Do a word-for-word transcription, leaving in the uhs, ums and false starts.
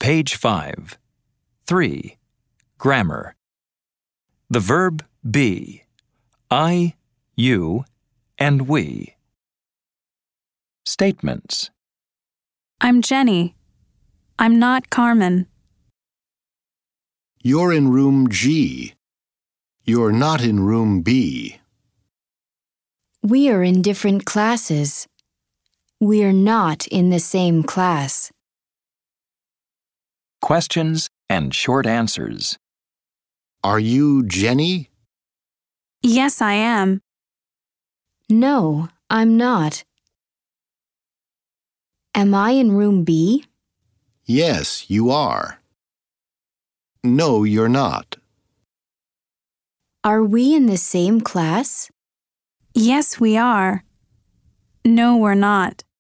Page five. three. Grammar. The verb be. I, you, and we. Statements. I'm Jenny. I'm not Carmen. You're in room G. You're not in room B. We are in different classes. We're not in the same class. Questions and short answers. Are you Jenny? Yes, I am. No, I'm not. Am I in room B? Yes, you are. No, you're not. Are we in the same class? Yes, we are. No, we're not.